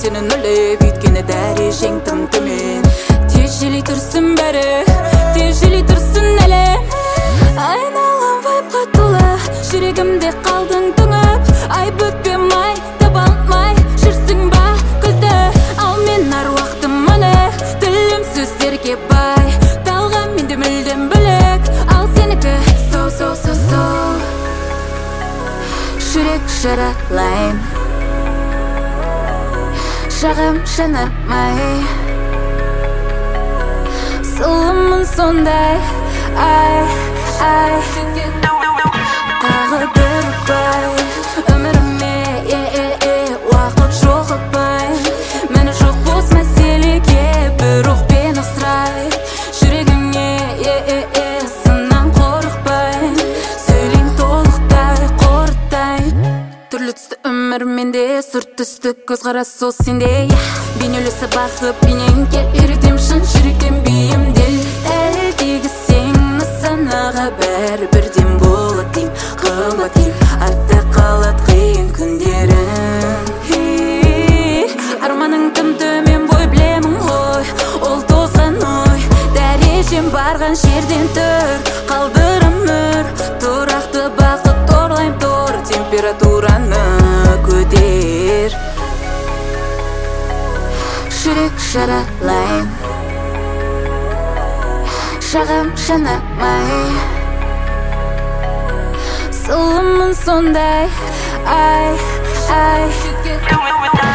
сенің өліп Үйткені дәрежең тым төмен Тез желей тұрсын бәрі Тез желей тұрсын әлем Айналам вайбқа толы Жүрегімде қалдың тұңып Ай бөтпем ай таба алмай Жүрсің ба күлді Ал мен аруақтым мұны Тілім сөздерге бай Талғам менде мүлдем бөлек Ал сенікі со Жүрек жаралайм Жағым жанармай Сұлымын сондай Ай Тағы бір бай Өміріме Уақыт жоқ ұпай Мәні жоқ бос мәселеге Бір оқпен астырай Жүрегіңе Сыннан қорықпай Сөйлең толықтай қорыттай Түрлі түсті өмір менде Сұр түсті көзқарас сол сенде Бейнелесі бақып бейнең кел Үйретем шын жүректен бейімдел Әлдегі сен нысанаға бәрі бірден болады дейм Қымбат дейм артта қалады қиын күндерім Арманың тым төмен бой білемін ғой Ол тозған ой Дәрежем барған жерден тұр Қалдырым мүр Тұрақты бақыт торлайм тор Температураны көтер Жүрек жаралайм Жағым жанармай Сұлымын сондай Ай